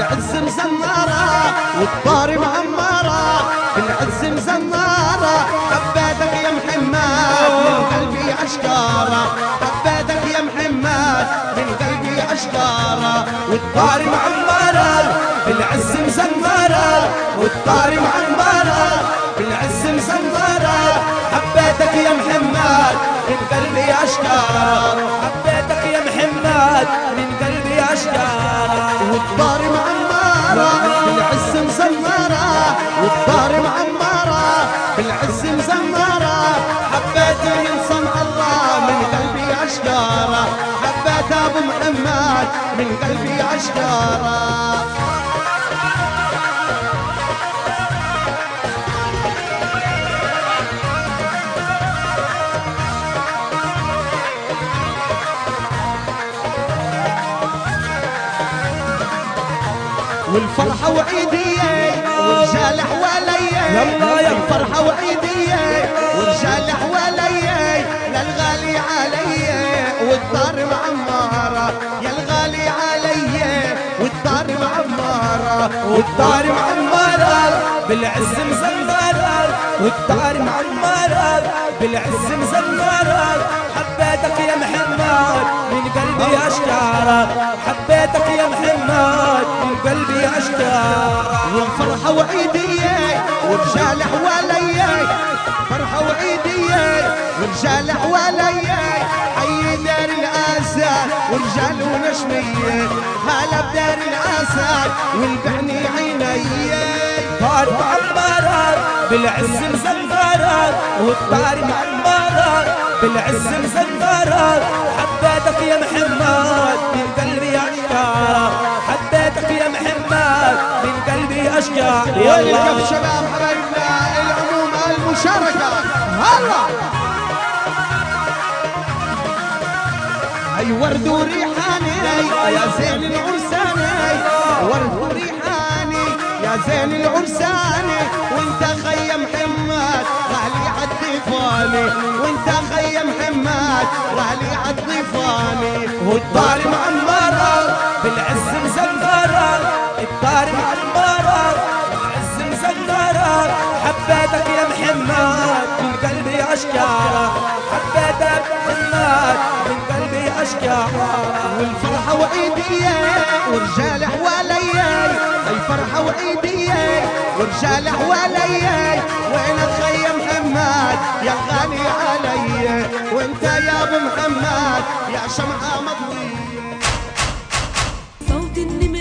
بالعز مزمرة والطار معمرة، بالعز مزمرة حبيتك يا محمد من قلبي عشقارة، حبيتك يا محمد من قلبي عشقارة، والطار معمرة بالعز مزمرة والطار معمرة بالعز مزمرة، حبيتك يا محمد من قلبي عشقارة، حبيتك يا محمد من قلبي عشقارة، والطار معمرة بالعز مزمرة والطار معمرة بالعز مزمرة، حبيت ينصنع الله من قلبي عشقارة، حبيت ابو محمد من قلبي عشقارة. والفرحة وعيدية والرجال حواليا، الفرحة وعيدية والرجال حواليا، يا الغالي عليا والدار معمرة، يا الغالي عليا والدار معمرة، والدار معمرة بالعز مزمرة، والدار معمرة بالعز مزمرة، حبيتك يا محمد من قلبي عشقارة، حبيتك يا محمد من قلبي عشقارة. والفرحة وعيدية ورجال حواليا، فرحة وعيدية ورجال حواليا، حي دار الاسد ورجال ونشمية، هلا بدار الاسد والبعني عيني، طار معمرة بالعز مزمرة والطار معمرة بالعز مزمرة، حبيتك يا محمد من قلبي عشقارة، حبيتك يا محمد من قلبي عشقارة. يلا شباب حبايبنا العموم المشاركة هلا. اي ورد وريحاني يا زين العرساني، ورد وريحاني يا زين العرساني، وانت خي محمد غالي عالضيفاني، وانت خي محمد غالي عالضيفاني، والدار معمرة بالعز مزمرة، الدار معمرة بالعز مزمرة، حبيتك يا محمد من قلبي عشقارة، حبيتك محمد من قلبي عشقارة. والفرحة وعيدية ورجال حواليا، الفرحة وعيدية ورجال حواليا، وينك خي محمد يا غالي علي، وانت يا ابو محمد يا شمعة مضوية.